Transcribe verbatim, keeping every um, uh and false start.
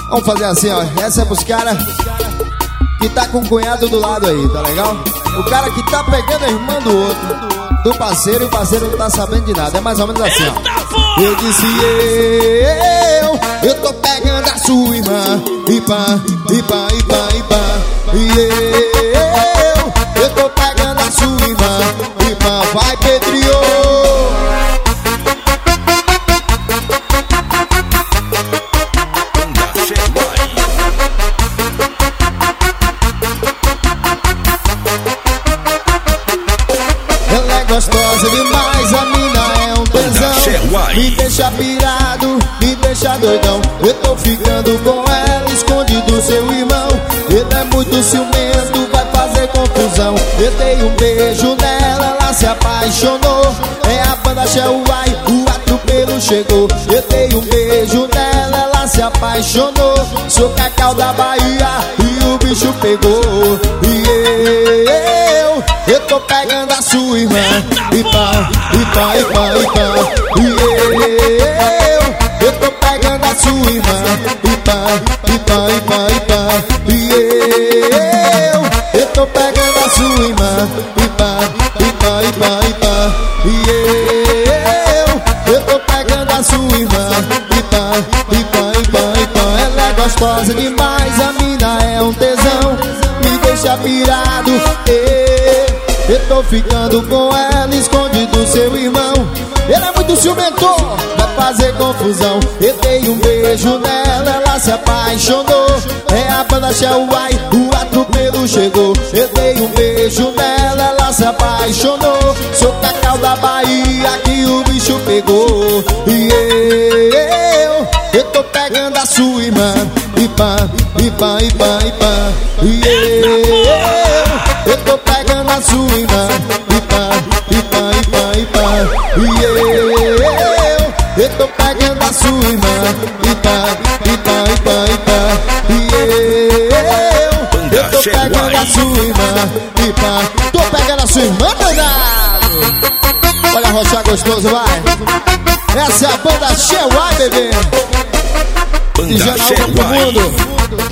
Vamos fazer assim, ó. Essa é pros caras que tá com o cunhado do lado aí, tá legal? O cara que tá pegando a irmã do outro, do parceiro, e o parceiro não tá sabendo de nada. É mais ou menos assim, ó. Eu disse eu, eu tô pegando a sua irmã. E pá, e pá, e pá, e pá. E eu, eu tô pegando a sua irmã. E pá, vai Pedrinho. Gostosa demais, a mina é um tesão. Me deixa pirado, me deixa doidão. Eu tô ficando com ela, escondido seu irmão. Ele é muito ciumento, vai fazer confusão. Eu dei um beijo nela, ela se apaixonou. É a banda Xehuai, o atropelo chegou. Eu dei um beijo nela, ela se apaixonou. Sou Cacau da Bahia e o bicho pegou. E eu, eu tô pegando a sua irmã. E pá, e pá, e pá, e pá. E eu, eu tô pegando a sua irmã. E pá, e pá, e pá, e pá. E eu, eu tô pegando a sua irmã. E pá, e pá, e pá, e pá. E eu, eu tô pegando a sua irmã. E pá, e pá, e pá, e pá. Ela é gostosa demais, a mina é um tesão. Me deixa pirado, eu tô ficando com ela, escondido seu irmão. Ele é muito ciumento, vai fazer confusão. Eu dei um beijo nela, ela se apaixonou. É a banda Xehuai, o atropelo chegou. Eu dei um beijo nela, ela se apaixonou. Sou Cacau da Bahia, que o bicho pegou. E eu, eu tô pegando a sua irmã. E pá, e pá, e pá, e pá. E eu, eu tô pegando a sua irmã. E pá, e pá, e pá, e pá. E eu, eu tô pegando a sua irmã. E pá, e pá, e pá, e pá. E eu, eu tô pegando a sua irmã. E pá, tô pegando a sua irmã, danado. Olha a rocha gostoso, vai. Essa é a banda Xehuai, bebê. Banda Xehuai.